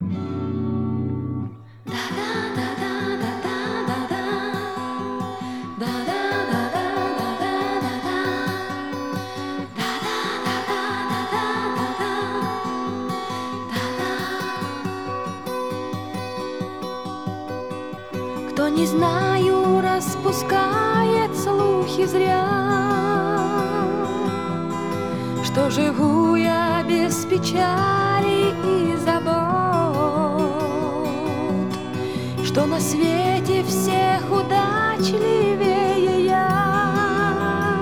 Кто, не знаю, распускает слухи зря, что живу я без печали и забот, что на свете всех удачливее я,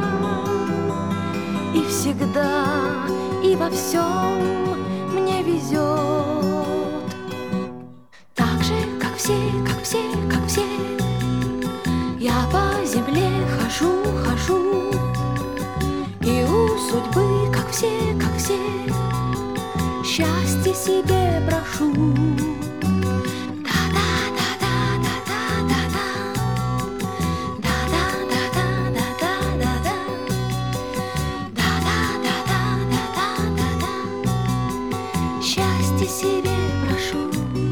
и всегда и во всем мне везет. Так же, как все, как все, как все, я по земле хожу, хожу, и у судьбы, как все, счастье себе прошу. Счастье себе прошу.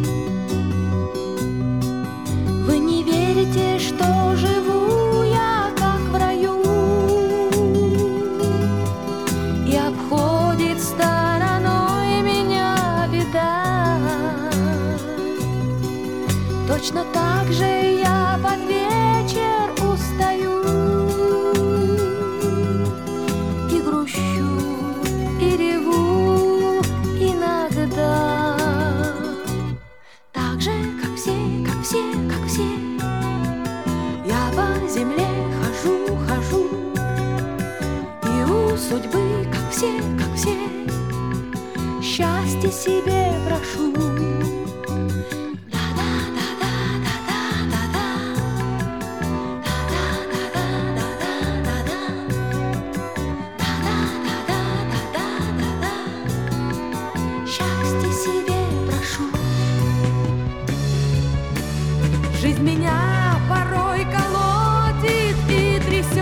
Вы не верите, что живу я как в раю, и обходит стороной меня беда. Точно так же я под вечер устаю и грущу, и реву иногда. Так же, как все, как все, как все, я по земле хожу, хожу, и у судьбы, как все, счастье себе прошу. Счастье себе прошу. Жизнь меня порой колотит и трясет,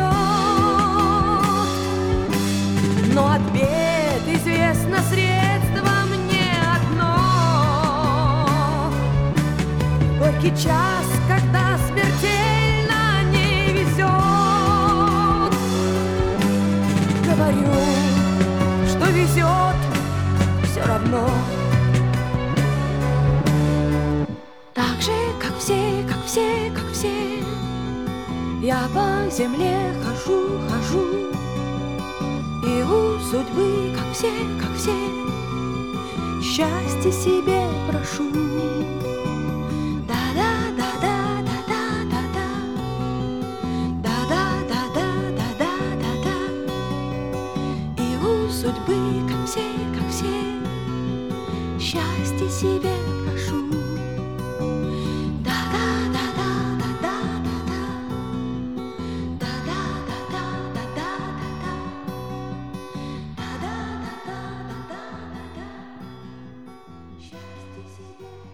но от бед известно средство мне одно. Горький час, когда смертельно не везет, говорю, что везет все равно. Так же, как все, как все, как все, я по земле хожу, хожу, и у судьбы, как все, счастье себе прошу. Да-да-да-да-да-да-да-да, да-да-да-да-да-да-да, и у судьбы, как все, счастье себе прошу. Счастье себе.